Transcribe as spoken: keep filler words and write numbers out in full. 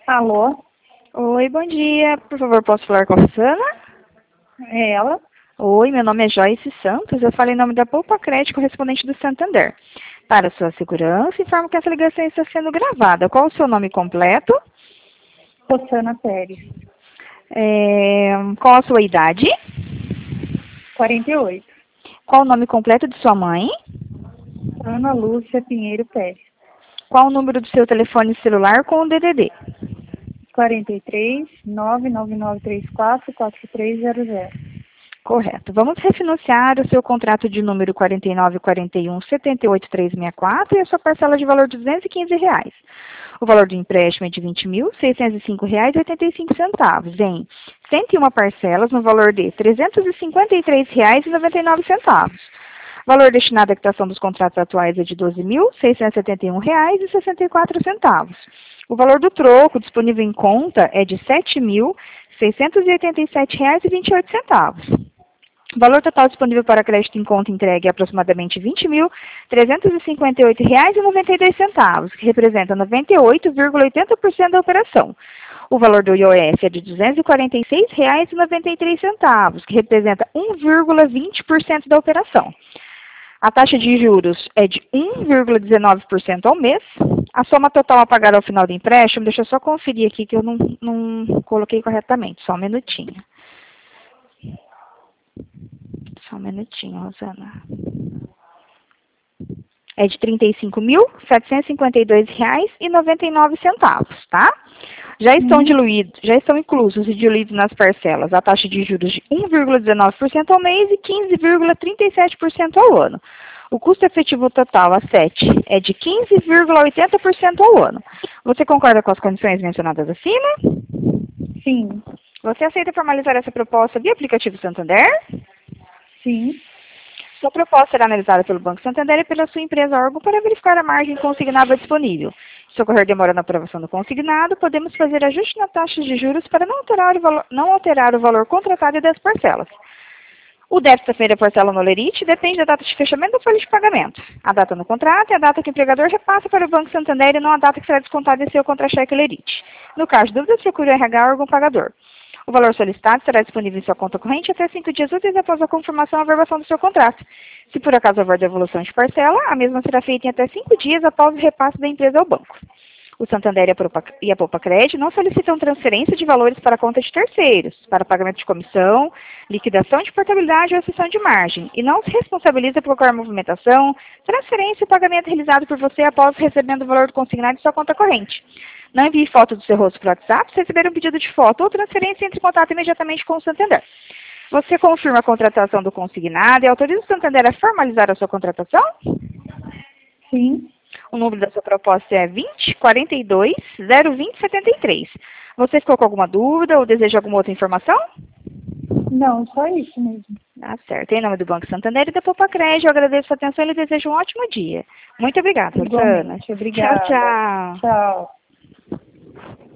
Alô? Oi, bom dia. Por favor, posso falar com a Rosana? É ela? Oi, meu nome é Joyce Santos. Eu falo em nome da Poupa Crédito, correspondente do Santander. Para sua segurança, informo que essa ligação está sendo gravada. Qual o seu nome completo? Rosana Pérez. É, qual a sua idade? quarenta e oito. Qual o nome completo de sua mãe? Ana Lúcia Pinheiro Pérez. Qual o número do seu telefone celular com o D D D? quarenta e três, nove nove nove três quatro, quatro três zero zero. Correto. Vamos refinanciar o seu contrato de número quarenta e nove, quarenta e um, setenta e oito, trezentos e sessenta e quatro e a sua parcela de valor de duzentos e quinze reais. O valor do empréstimo é de vinte mil, seiscentos e cinco reais e oitenta e cinco centavos em cento e uma parcelas no valor de trezentos e cinquenta e três reais e noventa e nove centavos. O valor destinado à quitação dos contratos atuais é de doze mil, seiscentos e setenta e um reais e sessenta e quatro centavos. O valor do troco disponível em conta é de sete mil, seiscentos e oitenta e sete reais e vinte e oito centavos. O valor total disponível para crédito em conta entregue é aproximadamente vinte mil, trezentos e cinquenta e oito reais e noventa e dois centavos, que representa noventa e oito vírgula oitenta por cento da operação. O valor do I O F é de duzentos e quarenta e seis reais e noventa e três centavos, que representa um vírgula vinte por cento da operação. A taxa de juros é de um vírgula dezenove por cento ao mês. A soma total a pagar ao final do empréstimo, deixa eu só conferir aqui que eu não, não coloquei corretamente, só um minutinho. Só um minutinho, Rosana. É de trinta e cinco mil, setecentos e cinquenta e dois reais e noventa e nove centavos, tá? Já estão Uhum. diluídos, já estão inclusos e diluídos nas parcelas a taxa de juros de um vírgula dezenove por cento ao mês e quinze vírgula trinta e sete por cento ao ano. O custo efetivo total a sete é de quinze vírgula oitenta por cento ao ano. Você concorda com as condições mencionadas acima? Sim. Você aceita formalizar essa proposta via aplicativo Santander? Sim. Sua proposta será analisada pelo Banco Santander e pela sua empresa órgão para verificar a margem consignável disponível. Se ocorrer demora na aprovação do consignado, podemos fazer ajuste na taxa de juros para não alterar o valor, não alterar o valor contratado e das parcelas. O débito da primeira parcela no Lerite depende da data de fechamento da folha de pagamento. A data no contrato é a data que o empregador repassa para o Banco Santander e não a data que será descontada em seu contra-cheque Lerite. No caso de dúvidas, procure o R H órgão pagador. O valor solicitado será disponível em sua conta corrente até cinco dias úteis após a confirmação e averbação do seu contrato. Se por acaso houver devolução de parcela, a mesma será feita em até cinco dias após o repasse da empresa ao banco. O Santander e a Poupa Crédito não solicitam transferência de valores para a conta de terceiros, para pagamento de comissão, liquidação de portabilidade ou exceção de margem, e não se responsabiliza por qualquer movimentação, transferência ou pagamento realizado por você após recebendo o valor consignado em sua conta corrente. Não envie foto do seu rosto para o WhatsApp. Se receber um pedido de foto ou transferência, entre em contato imediatamente com o Santander. Você confirma a contratação do consignado e autoriza o Santander a formalizar a sua contratação? Sim. O número da sua proposta é vinte, quarenta e dois, zero vinte, setenta e três. Você ficou com alguma dúvida ou deseja alguma outra informação? Não, só isso mesmo. Tá certo. Em nome do Banco Santander e da Poupa Crédito, eu agradeço a atenção e lhe desejo um ótimo dia. Muito obrigada, Rosana. Igualmente. Obrigada. Tchau, tchau. Tchau.